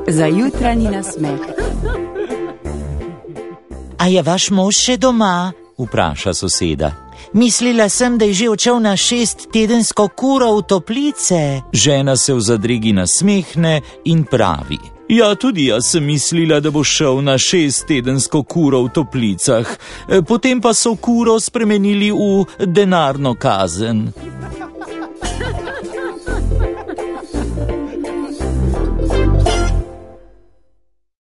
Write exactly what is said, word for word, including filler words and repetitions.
za jutranji nasmeh. A je vaš mož še doma? Vpraša soseda. Mislila sem, da je že odšel na šesttedensko kuro v toplice. Žena se v zadregi nasmehne in pravi. Ja, tudi jaz sem mislila, da bo šel na šesttedensko kuro v toplicah. Potem pa so kuro spremenili v denarno kazen.